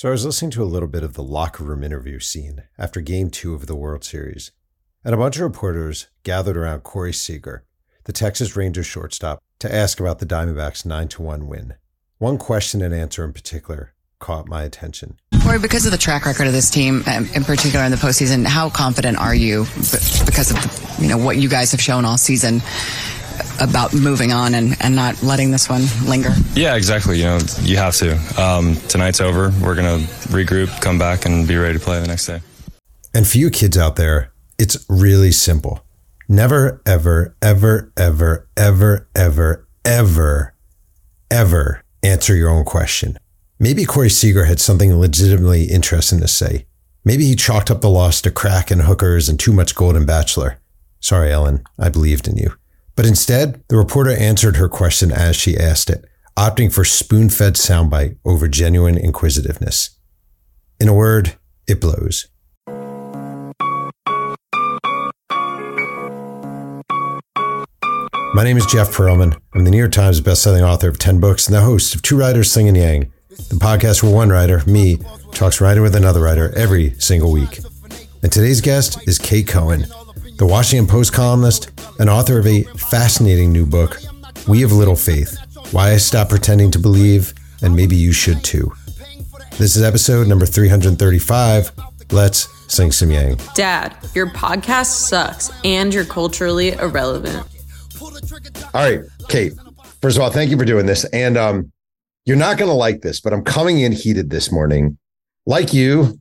So I was listening to a little bit of the locker room interview scene after Game 2 of the World Series, and a bunch of reporters gathered around Corey Seager, the Texas Rangers shortstop, to ask about the Diamondbacks' 9-1 win. One question and answer in particular caught my attention. Corey, because of the track record of this team, in particular in the postseason, how confident are you, because of what you guys have shown all season, about moving on and not letting this one linger? Yeah, exactly. You have to. Tonight's over. We're going to regroup, come back, and be ready to play the next day. And for you kids out there, it's really simple. Never, ever, ever, ever, ever, ever, ever, ever answer your own question. Maybe Corey Seager had something legitimately interesting to say. Maybe he chalked up the loss to crack and hookers and too much Golden Bachelor. Sorry, Ellen, I believed in you. But instead, the reporter answered her question as she asked it, opting for spoon-fed soundbite over genuine inquisitiveness. In a word, it blows. My name is Jeff Pearlman. I'm the New York Times bestselling author of 10 books and the host of Two Writers Sling and Yang, the podcast where one writer, me, talks writer with another writer every single week. And today's guest is Kate Cohen, the Washington Post columnist and author of a fascinating new book, We Have Little Faith, Why I Stopped Pretending to Believe, and Maybe You Should Too. This is episode number 335. Let's sing some Yang. Dad, your podcast sucks and you're culturally irrelevant. All right, Kate, first of all, thank you for doing this. And you're not going to like this, but I'm coming in heated this morning. Like you,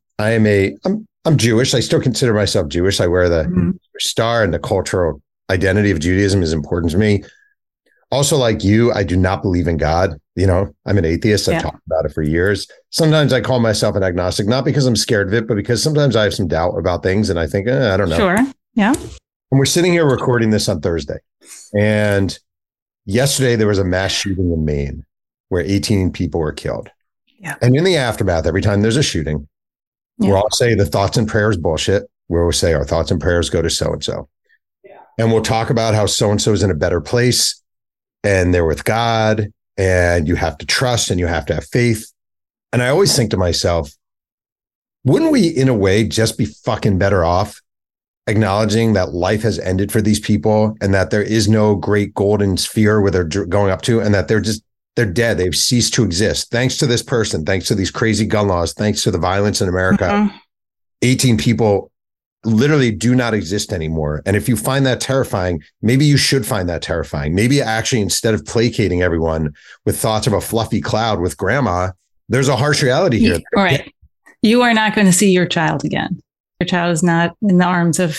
I'm Jewish. I still consider myself Jewish. I wear the star, and the cultural identity of Judaism is important to me. Also, like you, I do not believe in God. I'm an atheist. I've talked about it for years. Sometimes I call myself an agnostic, not because I'm scared of it, but because sometimes I have some doubt about things and I think, I don't know. Sure. Yeah. And we're sitting here recording this on Thursday. And yesterday there was a mass shooting in Maine where 18 people were killed. Yeah. And in the aftermath, every time there's a shooting, we'll all say the thoughts and prayers bullshit. We'll say our thoughts and prayers go to so-and-so. Yeah. And we'll talk about how so-and-so is in a better place and they're with God and you have to trust and you have to have faith. And I always think to myself, wouldn't we in a way just be fucking better off acknowledging that life has ended for these people and that there is no great golden sphere where they're going up to, and that they're dead. They've ceased to exist. Thanks to this person, thanks to these crazy gun laws, thanks to the violence in America, 18 people literally do not exist anymore. And if you find that terrifying, maybe you should find that terrifying. Maybe actually, instead of placating everyone with thoughts of a fluffy cloud with grandma, there's a harsh reality here. All right. You are not going to see your child again. Your child is not in the arms of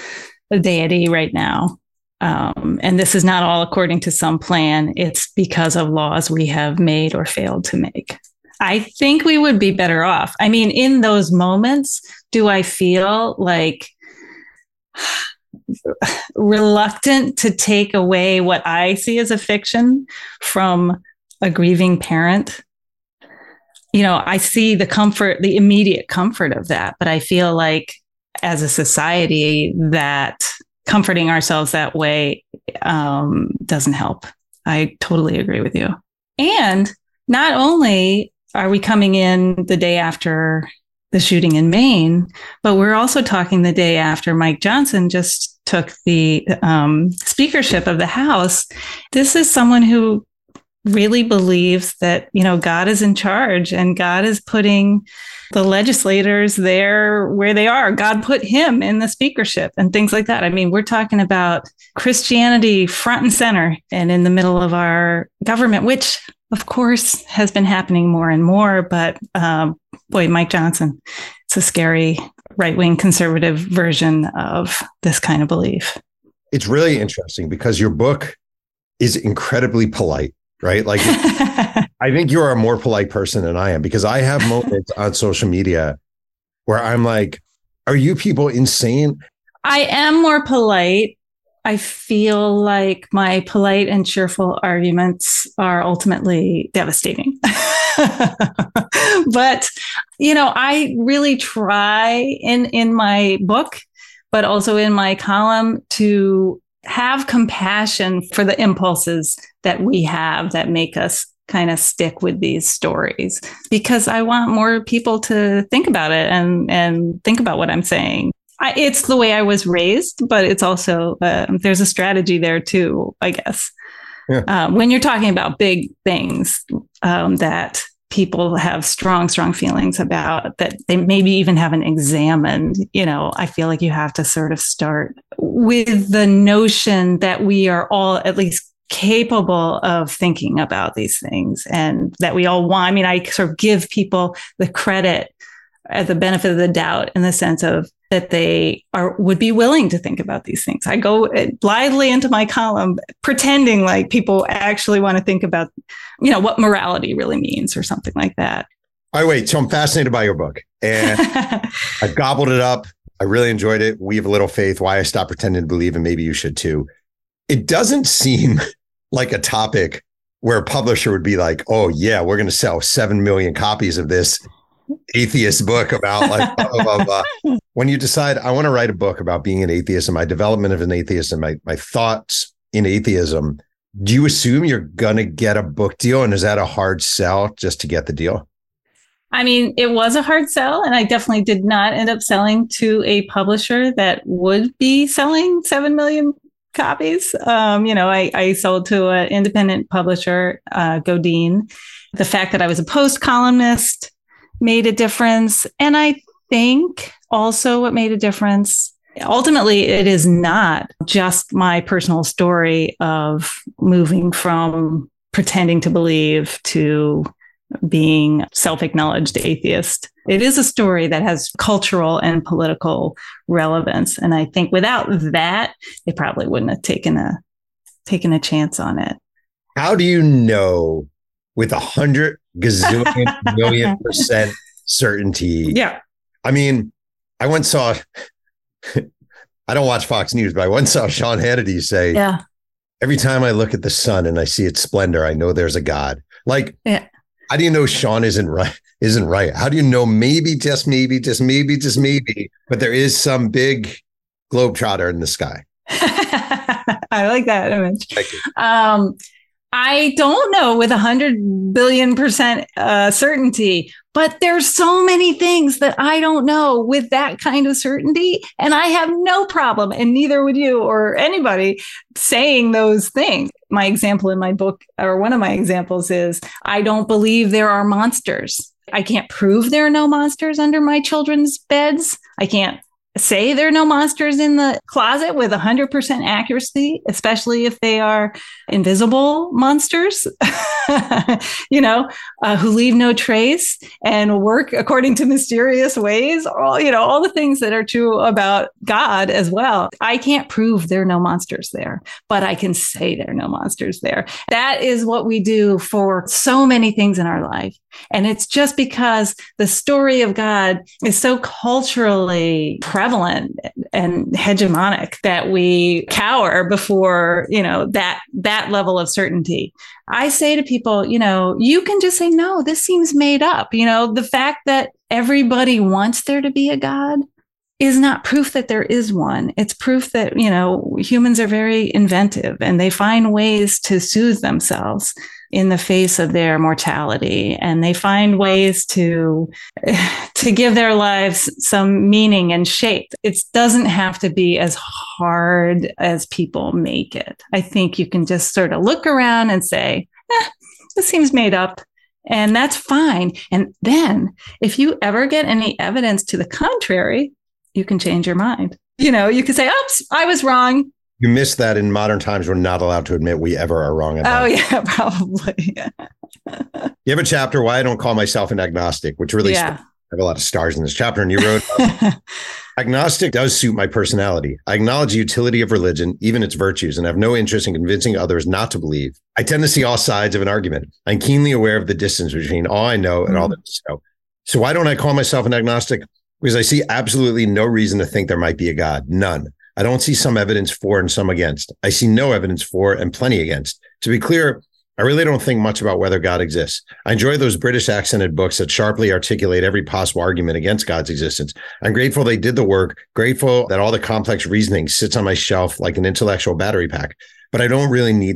a deity right now. And this is not all according to some plan. It's because of laws we have made or failed to make. I think we would be better off. I mean, in those moments, do I feel like reluctant to take away what I see as a fiction from a grieving parent? I see the immediate comfort of that, but I feel like as a society that comforting ourselves that way doesn't help. I totally agree with you. And not only are we coming in the day after the shooting in Maine, but we're also talking the day after Mike Johnson just took the speakership of the House. This is someone who really believes that, God is in charge and God is putting the legislators there where they are. God put him in the speakership and things like that. I mean, we're talking about Christianity front and center and in the middle of our government, which of course has been happening more and more. But Mike Johnson, it's a scary right-wing conservative version of this kind of belief. It's really interesting because your book is incredibly polite. Right? Like, I think you're a more polite person than I am, because I have moments on social media where I'm like, are you people insane? I am more polite. I feel like my polite and cheerful arguments are ultimately devastating. But, I really try in my book, but also in my column, to have compassion for the impulses that we have that make us kind of stick with these stories because I want more people to think about it and think about what I'm saying. It's the way I was raised, but it's also, there's a strategy there too, I guess. Yeah. When you're talking about big things that people have strong feelings about that they maybe even haven't examined, I feel like you have to sort of start with the notion that we are all at least capable of thinking about these things and that we all want. I mean, I sort of give people the credit as the benefit of the doubt in the sense of that they would be willing to think about these things. I go blithely into my column pretending like people actually want to think about, what morality really means or something like that. All right, wait. So I'm fascinated by your book and I gobbled it up. I really enjoyed it. We Have a Little Faith, Why I Stopped Pretending to Believe, and maybe you should too. It doesn't seem like a topic where a publisher would be like, oh yeah, we're going to sell 7 million copies of this atheist book about like blah, blah, blah, blah. When you decide I want to write a book about being an atheist and my development of an atheist and my thoughts in atheism, do you assume you're going to get a book deal? And is that a hard sell just to get the deal? I mean, it was a hard sell, and I definitely did not end up selling to a publisher that would be selling 7 million copies. I sold to an independent publisher, Godine. The fact that I was a Post columnist made a difference. And I think also what made a difference, ultimately, it is not just my personal story of moving from pretending to believe to being self-acknowledged atheist. It is a story that has cultural and political relevance. And I think without that, they probably wouldn't have taken a chance on it. How do you know with 100 gazillion million % certainty? Yeah. I mean, I once saw, I don't watch Fox News, but I once saw Sean Hannity say, yeah, every time I look at the sun and I see its splendor, I know there's a God. Like, yeah. How do you know Sean isn't right? How do you know maybe, just maybe, but there is some big globetrotter in the sky? I like that image. Thank you. I don't know with 100 billion % certainty, but there's so many things that I don't know with that kind of certainty. And I have no problem, and neither would you or anybody, saying those things. My example in my book, or one of my examples, is I don't believe there are monsters. I can't prove there are no monsters under my children's beds. I can't say there are no monsters in the closet with 100% accuracy, especially if they are invisible monsters, who leave no trace and work according to mysterious ways. All the things that are true about God as well. I can't prove there are no monsters there, but I can say there are no monsters there. That is what we do for so many things in our life. And it's just because the story of God is so culturally prevalent and hegemonic that we cower before, that level of certainty. I say to people, you can just say, no, this seems made up. The fact that everybody wants there to be a God is not proof that there is one. It's proof that, humans are very inventive and they find ways to soothe themselves in the face of their mortality. And they find ways to give their lives some meaning and shape. It doesn't have to be as hard as people make it. I think you can just sort of look around and say, this seems made up. And that's fine. And then if you ever get any evidence to the contrary, you can change your mind. You can say, oops, I was wrong. You miss that in modern times. We're not allowed to admit we ever are wrong about it. Yeah, probably. You have a chapter, Why I Don't Call Myself an Agnostic, which really I have a lot of stars in this chapter. And you wrote, agnostic does suit my personality. I acknowledge the utility of religion, even its virtues, and have no interest in convincing others not to believe. I tend to see all sides of an argument. I'm keenly aware of the distance between all I know and all that I know. So why don't I call myself an agnostic? Because I see absolutely no reason to think there might be a God. None. I don't see some evidence for and some against. I see no evidence for and plenty against. To be clear, I really don't think much about whether God exists. I enjoy those British accented books that sharply articulate every possible argument against God's existence. I'm grateful they did the work, grateful that all the complex reasoning sits on my shelf like an intellectual battery pack, but I don't really need them.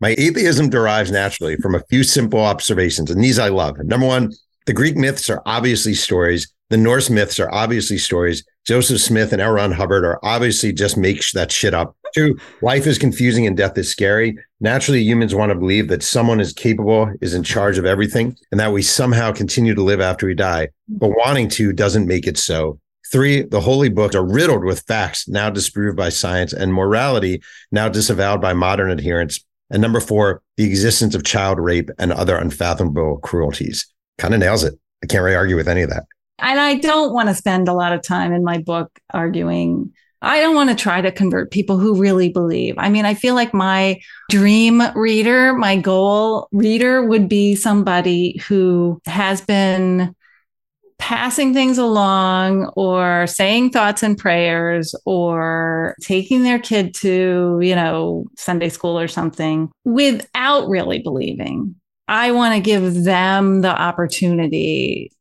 My atheism derives naturally from a few simple observations, and these I love. Number one, the Greek myths are obviously stories. The Norse myths are obviously stories. Joseph Smith and L. Ron Hubbard are obviously just make that shit up. Two, life is confusing and death is scary. Naturally, humans want to believe that someone is capable, is in charge of everything, and that we somehow continue to live after we die. But wanting to doesn't make it so. Three, the holy books are riddled with facts now disproved by science and morality now disavowed by modern adherents. And number four, the existence of child rape and other unfathomable cruelties. Kind of nails it. I can't really argue with any of that. And I don't want to spend a lot of time in my book arguing. I don't want to try to convert people who really believe. I mean, I feel like my dream reader, my goal reader would be somebody who has been passing things along or saying thoughts and prayers or taking their kid to, Sunday school or something without really believing. I want to give them the opportunity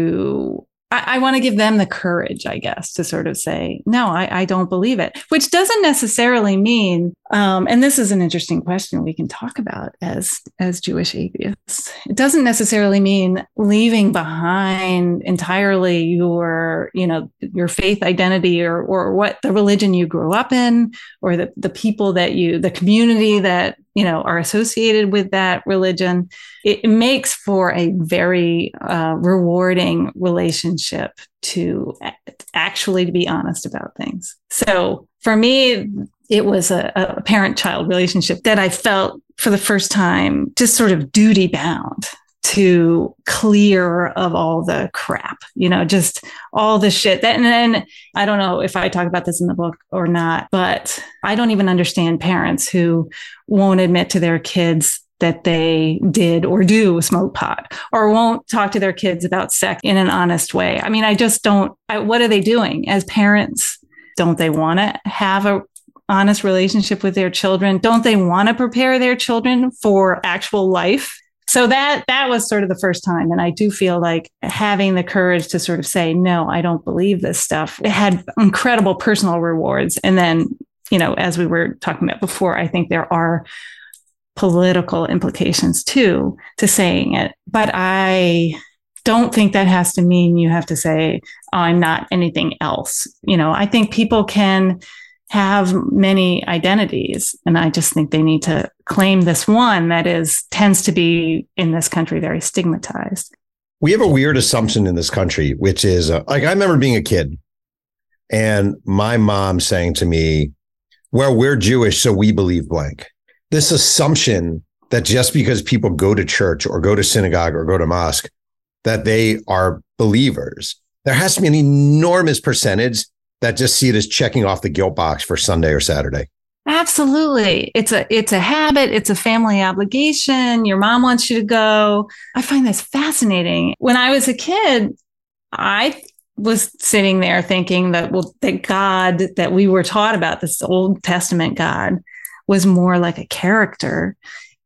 I want to give them the courage, I guess, to sort of say, no, I don't believe it, which doesn't necessarily mean, and this is an interesting question we can talk about as Jewish atheists. It doesn't necessarily mean leaving behind entirely your faith identity or what the religion you grew up in or the people the community that, are associated with that religion. It makes for a very rewarding relationship to actually be honest about things. So for me, it was a parent-child relationship that I felt for the first time just sort of duty bound to clear of all the crap, just all the shit. And then I don't know if I talk about this in the book or not, but I don't even understand parents who won't admit to their kids that they did or do smoke pot or won't talk to their kids about sex in an honest way. I mean, I just don't, what are they doing as parents? Don't they want to have a honest relationship with their children? Don't they want to prepare their children for actual life? So that was sort of the first time. And I do feel like having the courage to sort of say, no, I don't believe this stuff. It had incredible personal rewards. And then, as we were talking about before, I think there are political implications too to saying it. But I don't think that has to mean you have to say, oh, I'm not anything else. I think people can have many identities. And I just think they need to claim this one that tends to be in this country very stigmatized. We have a weird assumption in this country, which is I remember being a kid and my mom saying to me, well, we're Jewish, so we believe blank. This assumption that just because people go to church or go to synagogue or go to mosque, that they are believers. There has to be an enormous percentage that just see it as checking off the guilt box for Sunday or Saturday. Absolutely. It's a habit. It's a family obligation. Your mom wants you to go. I find this fascinating. When I was a kid, I was sitting there thinking that God that we were taught about, this Old Testament God, was more like a character,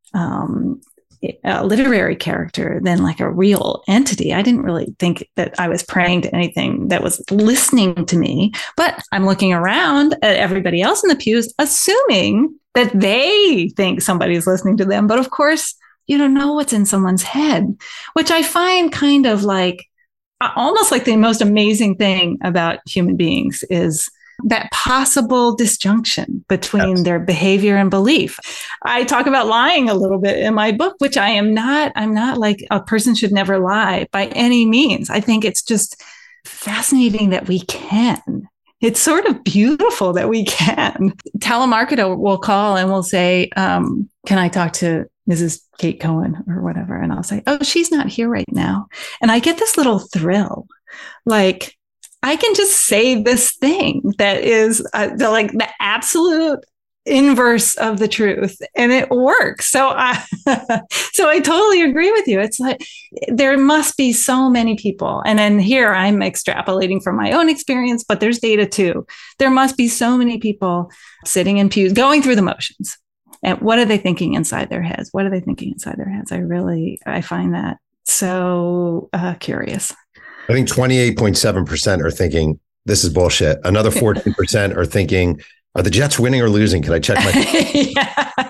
a literary character than like a real entity. I didn't really think that I was praying to anything that was listening to me, but I'm looking around at everybody else in the pews, assuming that they think somebody's listening to them. But of course, you don't know what's in someone's head, which I find kind of like almost like the most amazing thing about human beings is that possible disjunction between their behavior and belief. I talk about lying a little bit in my book, which I'm not like a person should never lie by any means. I think it's just fascinating that we can. It's sort of beautiful that we can. Telemarketer will call and will say, can I talk to Mrs. Kate Cohen or whatever? And I'll say, oh, she's not here right now. And I get this little thrill, like, I can just say this thing that is the absolute inverse of the truth, and it works. So I totally agree with you. It's like there must be so many people, and then here I'm extrapolating from my own experience, but there's data too. There must be so many people sitting in pews, going through the motions. And what are they thinking inside their heads? What are they thinking inside their heads? I find that so curious. I think 28.7% are thinking this is bullshit. Another 14% are thinking, are the Jets winning or losing? Can I check my?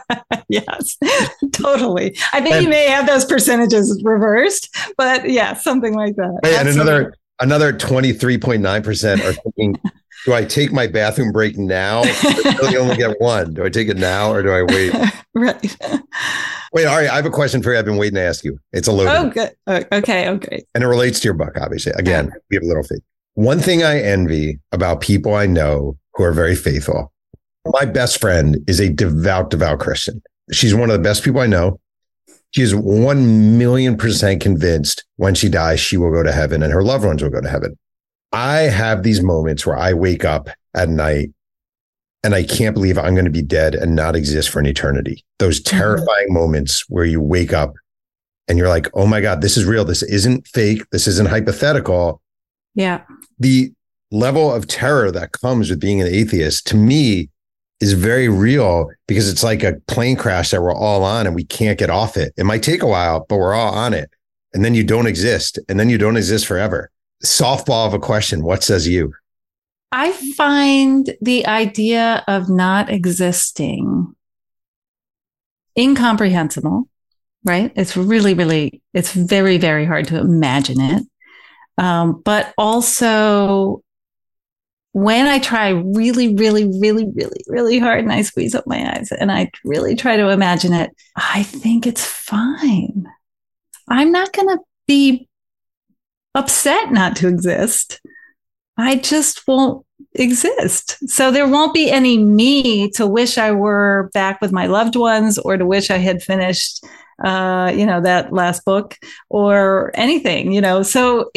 Yes, totally. I think you may have those percentages reversed, but yeah, something like that. And another 23.9% are thinking, do I take my bathroom break now? I really only get one. Do I take it now or do I wait? Right. Wait, Ari, I have a question for you. I've been waiting to ask you. It's a loaded. Oh, good. Okay. Okay. And it relates to your book, obviously. Again, we have a little faith. One thing I envy about people I know who are very faithful. My best friend is a devout Christian. She's one of the best people I know. She is 1,000,000% convinced when she dies, she will go to heaven and her loved ones will go to heaven. I have these moments where I wake up at night and I can't believe I'm going to be dead and not exist for an eternity. Those terrifying moments where you wake up and you're like, oh my God, this is real. This isn't fake. This isn't hypothetical. Yeah. The level of terror that comes with being an atheist, to me, is very real because it's like a plane crash that we're all on and we can't get off it. It might take a while, but we're all on it. And then you don't exist. And then you don't exist forever. Softball of a question. What says you? I find the idea of not existing incomprehensible, right? It's it's very, very hard to imagine it. But also, when I try really, really, really, really, really hard and I squeeze up my eyes and I really try to imagine it, I think it's fine. I'm not going to be upset not to exist. I just won't exist. So there won't be any me to wish I were back with my loved ones or to wish I had finished, that last book or anything, So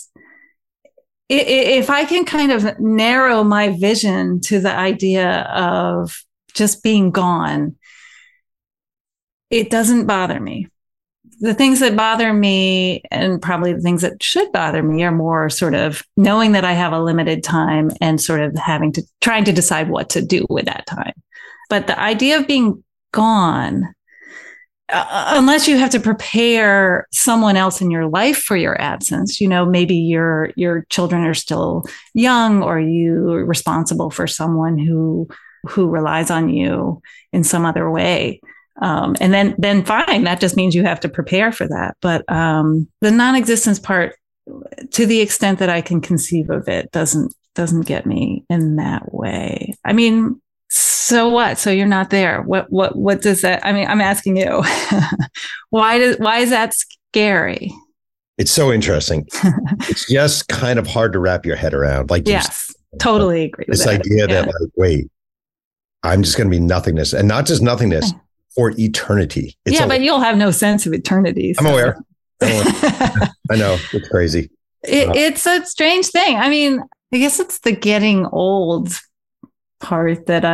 if I can kind of narrow my vision to the idea of just being gone, it doesn't bother me. The things that bother me, and probably the things that should bother me, are more sort of knowing that I have a limited time and sort of trying to decide what to do with that time. But the idea of being gone, unless you have to prepare someone else in your life for your absence, maybe your children are still young or you're responsible for someone who relies on you in some other way. And then fine, that just means you have to prepare for that. But the non-existence part, to the extent that I can conceive of it, doesn't get me in that way. I mean, so what? So you're not there. What does that? I mean, I'm asking you, why is that scary? It's so interesting. It's just kind of hard to wrap your head around. Like, yes, totally agree with this that. idea that wait, I'm just going to be nothingness, and not just nothingness for eternity. But you'll have no sense of eternity. So. I'm aware. I know, it's crazy. It's a strange thing. I mean, I guess it's the getting old part that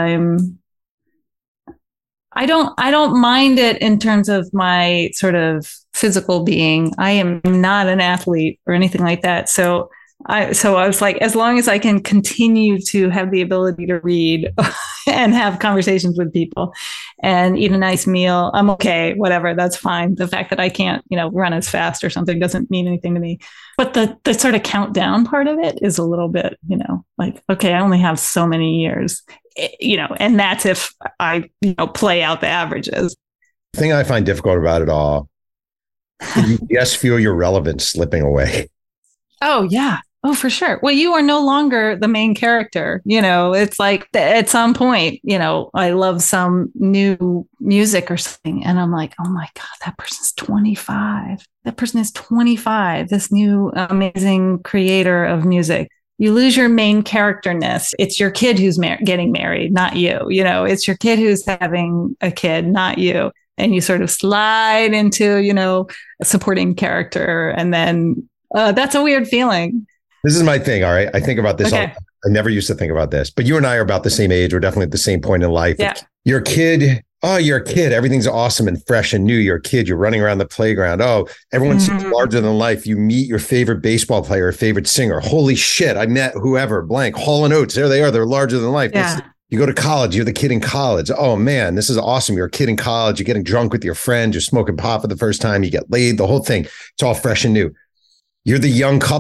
I don't mind it in terms of my sort of physical being. I am not an athlete or anything like that. So I was like, as long as I can continue to have the ability to read and have conversations with people and eat a nice meal, I'm okay, whatever, that's fine. The fact that I can't, run as fast or something doesn't mean anything to me. But the sort of countdown part of it is a little bit, like, okay, I only have so many years, and that's if I, play out the averages. The thing I find difficult about it all, you just feel your relevance slipping away. Oh, yeah. Oh, for sure. Well, you are no longer the main character. It's like at some point, I love some new music or something. And I'm like, oh my God, that person's 25. That person is 25. This new amazing creator of music. You lose your main characterness. It's your kid who's getting married, not you. It's your kid who's having a kid, not you. And you sort of slide into, a supporting character. And then that's a weird feeling. This is my thing. All right. I think about this. Okay. I never used to think about this, but you and I are about the same age. We're definitely at the same point in life. Yeah. You're a kid. Oh, you're a kid. Everything's awesome and fresh and new. You're a kid. You're running around the playground. Oh, everyone seems larger than life. You meet your favorite baseball player, or favorite singer. Holy shit. I met whoever, blank, Hall & Oates. There they are. They're larger than life. Yeah. You go to college. You're the kid in college. Oh, man, this is awesome. You're a kid in college. You're getting drunk with your friends. You're smoking pot for the first time. You get laid, the whole thing. It's all fresh and new. You're the young couple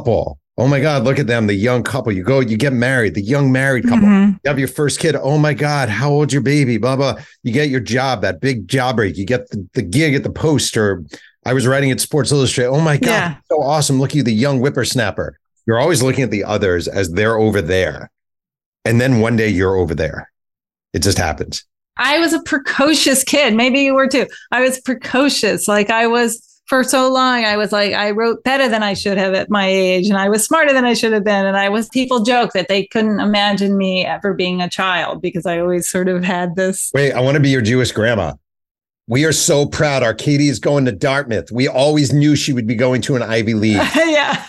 Oh my God, look at them, the young couple. You get married, the young married couple. You have your first kid. Oh my God, how old's your baby? Blah, blah. You get your job, that big job break. You get the gig at the Post, or I was writing at Sports Illustrated. Oh my God, so awesome. Look at you, the young whippersnapper. You're always looking at the others as they're over there. And then one day you're over there. It just happens. I was a precocious kid. Maybe you were too. I was precocious. Like I was for so long. I was like, I wrote better than I should have at my age. And I was smarter than I should have been. And people joke that they couldn't imagine me ever being a child because I always sort of had this. Wait, I want to be your Jewish grandma. We are so proud. Our Katie is going to Dartmouth. We always knew she would be going to an Ivy League. Yeah.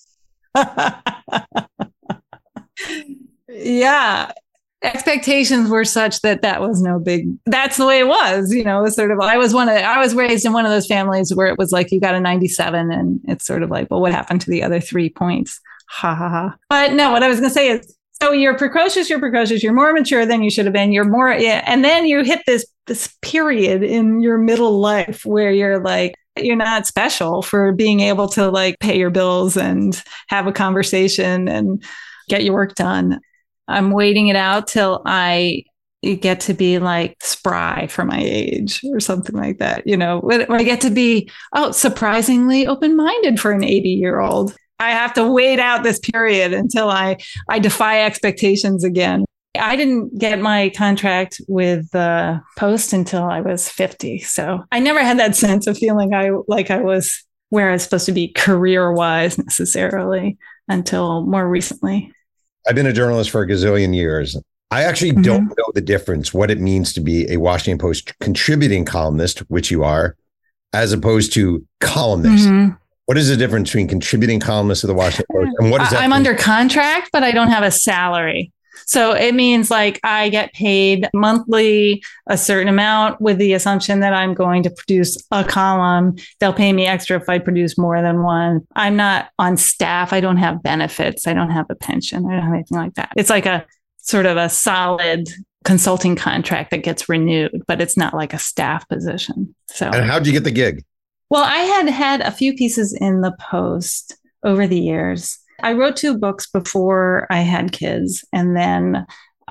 Yeah. Expectations were such that was no big, that's the way it was, it was sort of, I was raised in one of those families where it was like, you got a 97 and it's sort of like, well, what happened to the other 3 points? Ha ha ha. But no, what I was going to say is, so you're precocious, you're more mature than you should have been. You're more, and then you hit this period in your middle life where you're like, you're not special for being able to like pay your bills and have a conversation and get your work done. I'm waiting it out till I get to be like spry for my age or something like that. When I get to be, surprisingly open-minded for an 80-year-old. I have to wait out this period until I defy expectations again. I didn't get my contract with the Post until I was 50. So I never had that sense of feeling I was where I was supposed to be career-wise necessarily until more recently. I've been a journalist for a gazillion years. I actually don't know the difference, what it means to be a Washington Post contributing columnist, which you are, as opposed to columnist. What is the difference between contributing columnist to the Washington Post and what is that? I'm under contract, but I don't have a salary. So it means like I get paid monthly a certain amount with the assumption that I'm going to produce a column. They'll pay me extra if I produce more than one. I'm not on staff. I don't have benefits. I don't have a pension. I don't have anything like that. It's like a sort of a solid consulting contract that gets renewed, but it's not like a staff position. So, and how'd you get the gig? Well, I had a few pieces in the Post over the years. I wrote 2 books before I had kids, and then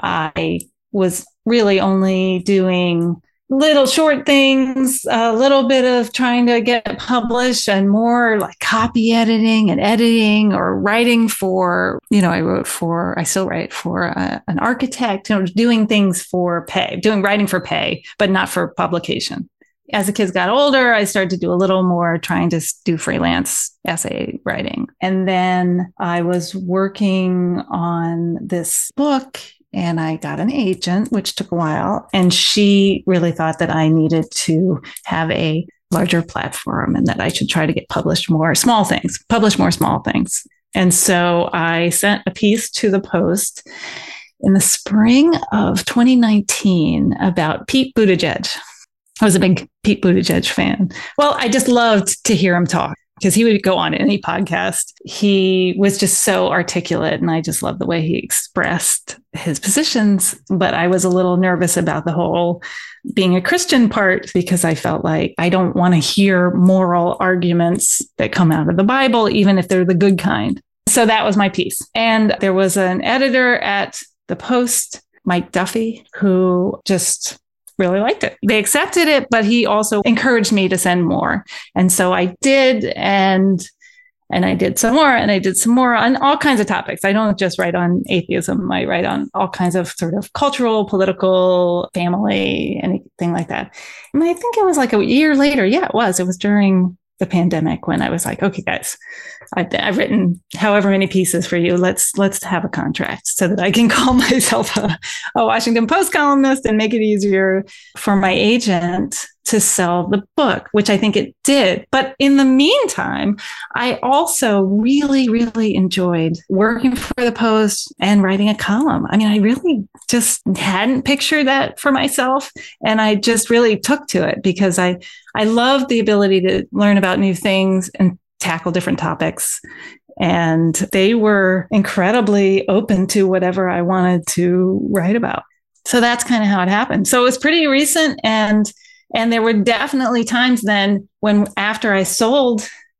I was really only doing little short things, a little bit of trying to get published and more like copy editing and editing or writing for, I still write for an architect, doing things for pay, writing for pay, but not for publication. As the kids got older, I started to do a little more trying to do freelance essay writing. And then I was working on this book and I got an agent, which took a while. And she really thought that I needed to have a larger platform and that I should try to get published more small things. And so I sent a piece to the Post in the spring of 2019 about Pete Buttigieg. I was a big Pete Buttigieg fan. Well, I just loved to hear him talk because he would go on any podcast. He was just so articulate and I just loved the way he expressed his positions. But I was a little nervous about the whole being a Christian part because I felt like I don't want to hear moral arguments that come out of the Bible, even if they're the good kind. So that was my piece. And there was an editor at the Post, Mike Duffy, who just really liked it. They accepted it, but he also encouraged me to send more. And so I did, and I did some more, and I did some more on all kinds of topics. I don't just write on atheism. I write on all kinds of sort of cultural, political, family, anything like that. And I think it was like a year later. Yeah, it was. It was during the pandemic when I was like, okay, guys, I've written however many pieces for you. Let's have a contract so that I can call myself a Washington Post columnist and make it easier for my agent to sell the book, which I think it did. But in the meantime, I also really, really enjoyed working for the Post and writing a column. I mean, I really just hadn't pictured that for myself. And I just really took to it because I loved the ability to learn about new things and tackle different topics. And they were incredibly open to whatever I wanted to write about. So that's kind of how it happened. So it was pretty recent. And there were definitely times then when after I sold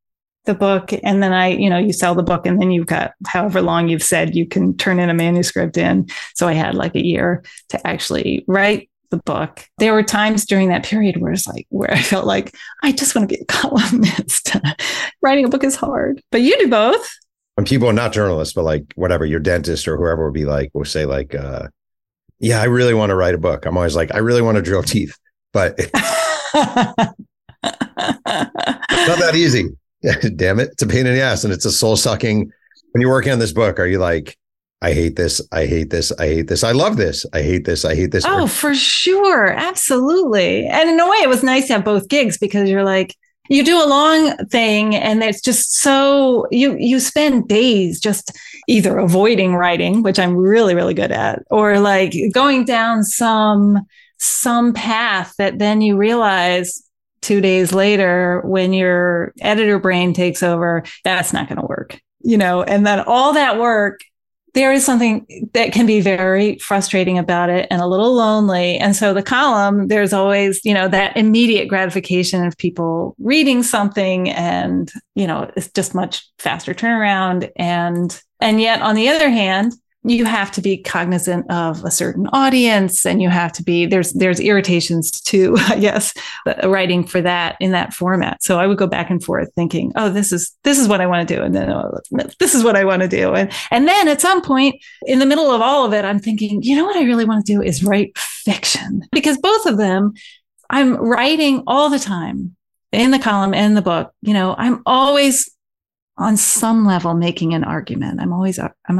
the book, and then you sell the book, and then you've got however long you've said you can turn in a manuscript in. So I had like a year to actually write the book. There were times during that period where I felt like I just want to be a columnist. Writing a book is hard, but you do both. When people are not journalists, but like whatever, your dentist or whoever will say like, yeah, I really want to write a book. I'm always like, I really want to drill teeth, but it's not that easy. Damn it. It's a pain in the ass. And it's a soul sucking. When you're working on this book, are you like, I hate this. I hate this. I hate this. I love this. I hate this. I hate this. Oh, for sure. Absolutely. And in a way, it was nice to have both gigs because you're like, you do a long thing and it's just so you spend days just either avoiding writing, which I'm really, really good at, or like going down some path that then you realize 2 days later when your editor brain takes over, that's not going to work, and then all that work, there is something that can be very frustrating about it and a little lonely. And so the column, there's always, that immediate gratification of people reading something and, it's just much faster turnaround. And yet on the other hand, you have to be cognizant of a certain audience and you have to be, there's irritations too, I guess, writing for that in that format. So I would go back and forth thinking, oh, this is what I want to do. And then this is what I want to do. And then at some point in the middle of all of it, I'm thinking, what I really want to do is write fiction, because both of them I'm writing all the time in the column and the book. I'm always on some level making an argument. I'm always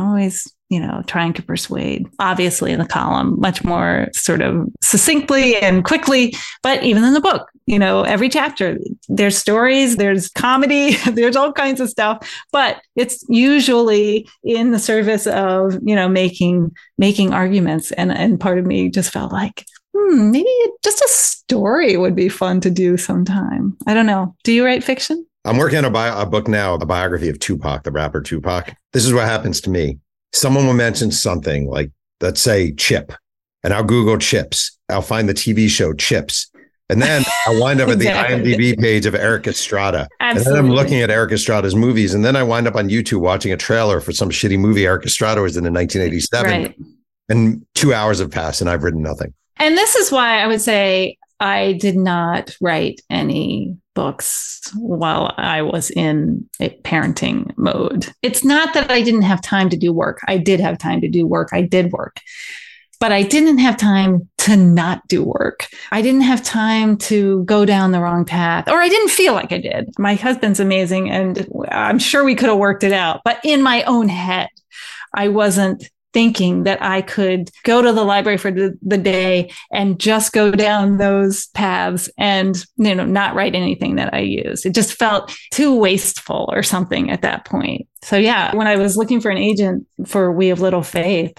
trying to persuade. Obviously in the column, much more sort of succinctly and quickly, but even in the book, every chapter, there's stories, there's comedy, there's all kinds of stuff, but it's usually in the service of, making arguments. And part of me just felt like, maybe just a story would be fun to do sometime. I don't know. Do you write fiction? I'm working on a book now, a biography of Tupac, the rapper Tupac. This is what happens to me. Someone will mention something like, let's say Chip, and I'll Google Chips. I'll find the TV show Chips. And then I'll wind up at the IMDb page of Eric Estrada. Absolutely. And then I'm looking at Eric Estrada's movies. And then I wind up on YouTube watching a trailer for some shitty movie Eric Estrada was in 1987. Right. And 2 hours have passed and I've written nothing. And this is why I would say I did not write any books while I was in a parenting mode. It's not that I didn't have time to do work. I did have time to do work. I did work. But I didn't have time to not do work. I didn't have time to go down the wrong path, or I didn't feel like I did. My husband's amazing, and I'm sure we could have worked it out. But in my own head, I wasn't thinking that I could go to the library for the day and just go down those paths and, not write anything that I used. It just felt too wasteful or something at that point. So yeah, when I was looking for an agent for We of Little Faith,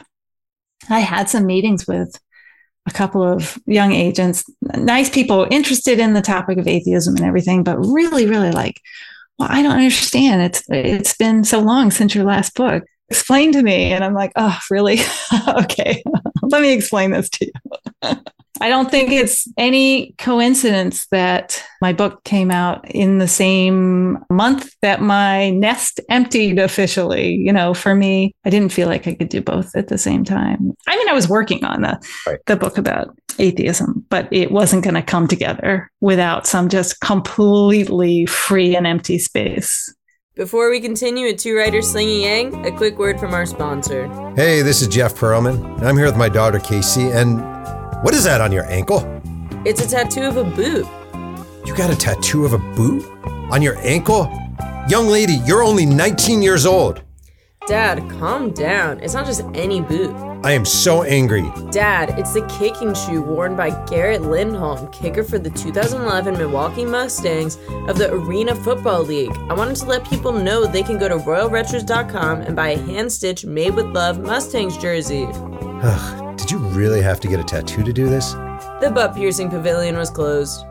I had some meetings with a couple of young agents, nice people interested in the topic of atheism and everything, but really, really like, well, I don't understand. It's been so long since your last book. Explain to me. And I'm like, oh, really? Okay, let me explain this to you. I don't think it's any coincidence that my book came out in the same month that my nest emptied officially. For me, I didn't feel like I could do both at the same time. I mean, I was working on the book about atheism, but it wasn't going to come together without some just completely free and empty space. Before we continue at Two Writers Slinging Yang, a quick word from our sponsor. Hey, this is Jeff Pearlman, and I'm here with my daughter Casey, and what is that on your ankle? It's a tattoo of a boot. You got a tattoo of a boot? On your ankle? Young lady, you're only 19 years old. Dad, calm down. It's not just any boot. I am so angry. Dad, it's the kicking shoe worn by Garrett Lindholm, kicker for the 2011 Milwaukee Mustangs of the Arena Football League. I wanted to let people know they can go to RoyalRetros.com and buy a hand-stitched, made-with-love Mustangs jersey. Ugh, did you really have to get a tattoo to do this? The butt-piercing pavilion was closed.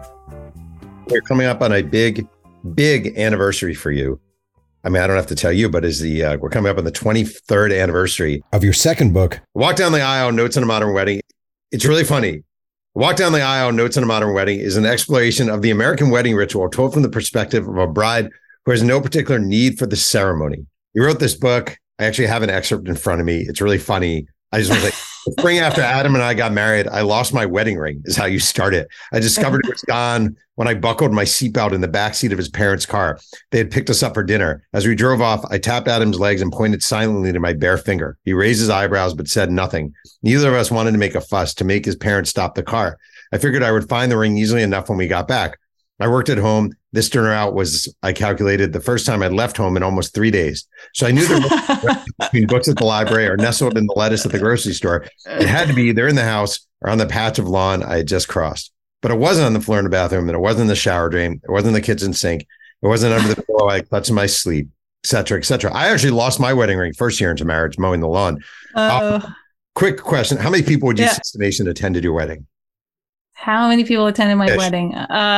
We're coming up on a big anniversary for you. I mean, I don't have to tell you, but we're coming up on the 23rd anniversary of your second book, Walk Down the Aisle, Notes on a Modern Wedding. It's really funny. Walk Down the Aisle, Notes on a Modern Wedding is an exploration of the American wedding ritual told from the perspective of a bride who has no particular need for the ceremony. You wrote this book. I actually have an excerpt in front of me. It's really funny. I just was like, the spring after Adam and I got married, I lost my wedding ring, is how you start it. I discovered it was gone when I buckled my seatbelt in the backseat of his parents' car. They had picked us up for dinner. As we drove off, I tapped Adam's legs and pointed silently to my bare finger. He raised his eyebrows, but said nothing. Neither of us wanted to make a fuss to make his parents stop the car. I figured I would find the ring easily enough when we got back. I worked at home. This turnaround was, I calculated, the first time I'd left home in almost 3 days. So I knew there was between books at the library or nestled in the lettuce at the grocery store. It had to be either in the house or on the patch of lawn I had just crossed. But it wasn't on the floor in the bathroom, and it wasn't in the shower drain. It wasn't in the kitchen sink. It wasn't under the pillow I clutched in my sleep, et cetera, et cetera. I actually lost my wedding ring first year into marriage, mowing the lawn. Quick question. How many people would you estimation attended your wedding? How many people attended my wedding?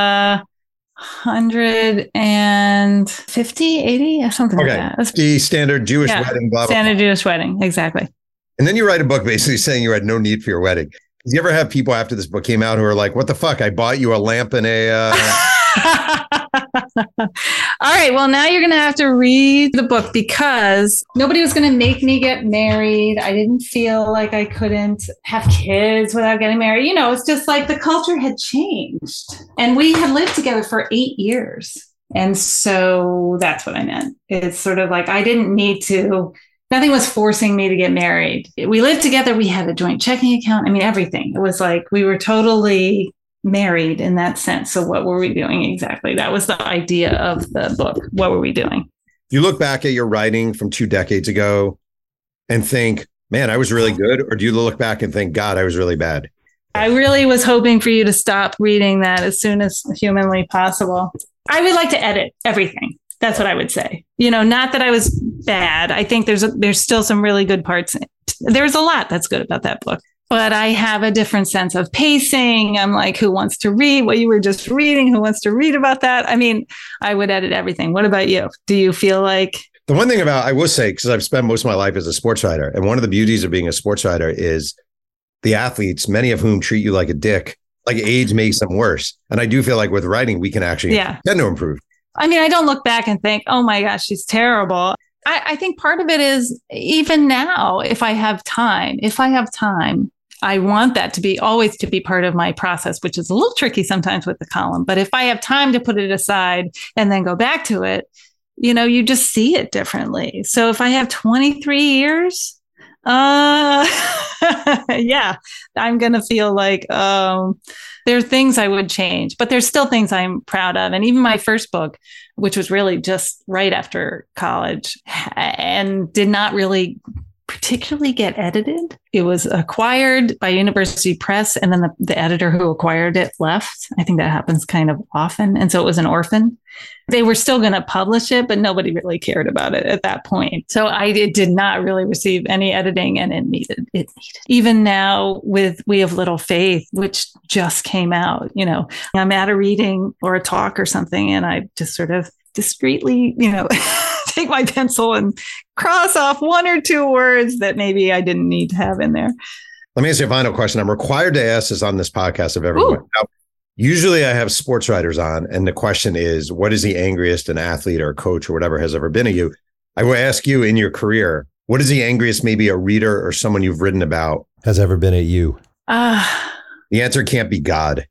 150, 80, or something like that. That's the standard Jewish wedding, blah, blah, standard Jewish wedding, exactly. And then you write a book basically saying you had no need for your wedding. Did you ever have people after this book came out who are like, what the fuck? I bought you a lamp and a... All right. Well, now you're going to have to read the book because nobody was going to make me get married. I didn't feel like I couldn't have kids without getting married. You know, it's just like the culture had changed and we had lived together for 8 years. And so that's what I meant. It's sort of like, I didn't need to, nothing was forcing me to get married. We lived together. We had a joint checking account. I mean, everything. It was like, we were totally married in that sense. So what were we doing exactly? That was the idea of the book. What were we doing? You look back at your writing from 2 decades ago and think, man, I was really good. Or do you look back and think, God, I was really bad? I really was hoping for you to stop reading that as soon as humanly possible. I would like to edit everything. That's what I would say. You know, not that I was bad. I think there's still some really good parts. There's a lot that's good about that book. But I have a different sense of pacing. I'm like, who wants to read what you were just reading? Who wants to read about that? I mean, I would edit everything. What about you? Do you feel like... The one thing about, I will say, because I've spent most of my life as a sports writer, and one of the beauties of being a sports writer is the athletes, many of whom treat you like a dick, like age makes them worse. And I do feel like with writing, we can actually tend to improve. I mean, I don't look back and think, oh my gosh, she's terrible. I think part of it is even now, if I have time, I want that to be always to be part of my process, which is a little tricky sometimes with the column. But if I have time to put it aside and then go back to it, you know, you just see it differently. So if I have 23 years, I'm going to feel like there are things I would change, but there's still things I'm proud of. And even my first book, which was really just right after college and did not really particularly get edited. It was acquired by University Press, and then the editor who acquired it left. I think that happens kind of often. And so it was an orphan. They were still going to publish it, but nobody really cared about it at that point. So it did not really receive any editing, and it needed. Even now with We Have Little Faith, which just came out, you know, I'm at a reading or a talk or something, and I just sort of discreetly, you know, take my pencil and cross off 1 or 2 words that maybe I didn't need to have in there. Let me ask you a final question. I'm required to ask this on this podcast of everyone. Now, usually I have sports writers on, and the question is, what is the angriest an athlete or a coach or whatever has ever been at you? I will ask you in your career, what is the angriest maybe a reader or someone you've written about has ever been at you? The answer can't be God.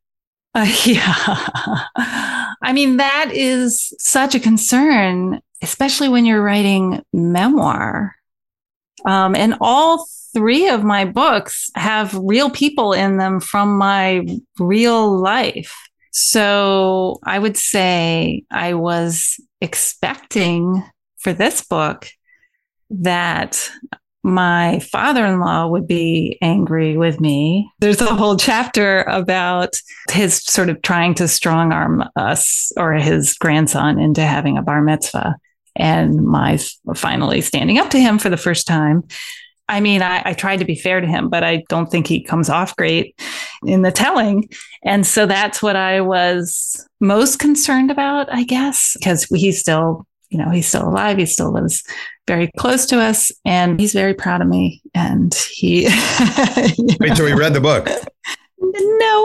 I mean, that is such a concern, especially when you're writing memoir. And all 3 of my books have real people in them from my real life. So I would say I was expecting for this book that my father-in-law would be angry with me. There's a whole chapter about his sort of trying to strong arm us or his grandson into having a bar mitzvah, and my finally standing up to him for the first time. I mean, I tried to be fair to him, but I don't think he comes off great in the telling. And so that's what I was most concerned about, I guess, because he's still alive. He still lives very close to us, and he's very proud of me. And he... Wait till he read the book. No.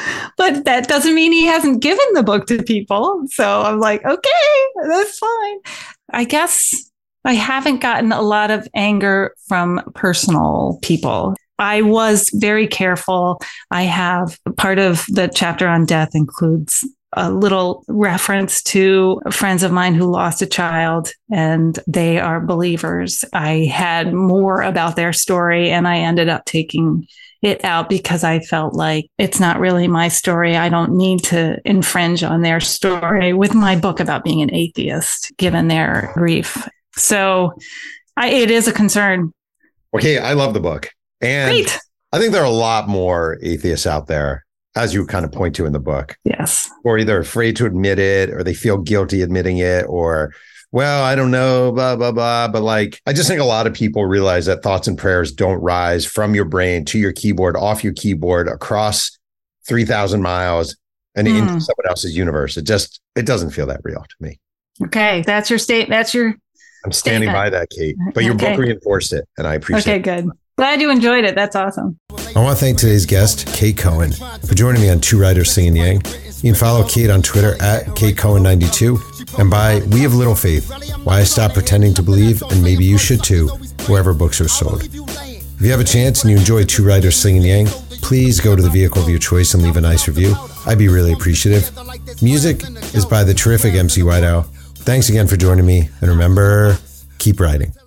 But that doesn't mean he hasn't given the book to people. So I'm like, okay, that's fine. I guess I haven't gotten a lot of anger from personal people. I was very careful. I have part of the chapter on death includes a little reference to friends of mine who lost a child, and they are believers. I had more about their story, and I ended up taking it out because I felt like it's not really my story. I don't need to infringe on their story with my book about being an atheist, given their grief. So it is a concern. Okay, I love the book. And great. I think there are a lot more atheists out there, as you kind of point to in the book. Yes. Or either afraid to admit it, or they feel guilty admitting it, or, well, I don't know, blah, blah, blah. But like, I just think a lot of people realize that thoughts and prayers don't rise from your brain to your keyboard, off your keyboard, across 3,000 miles and into someone else's universe. It doesn't feel that real to me. Okay. That's your state. I'm standing by that, Kate. But your book reinforced it, and I appreciate it. Okay, good. Glad you enjoyed it. That's awesome. I want to thank today's guest, Kate Cohen, for joining me on Two Writers Slinging Yang. You can follow Kate on Twitter at KateCohen92 and buy We Have Little Faith, Why I Stopped Pretending to Believe, and maybe you should too, wherever books are sold. If you have a chance and you enjoy Two Writers Slinging Yang, please go to the vehicle of your choice and leave a nice review. I'd be really appreciative. Music is by the terrific MC Whiteout. Thanks again for joining me, and remember, keep writing.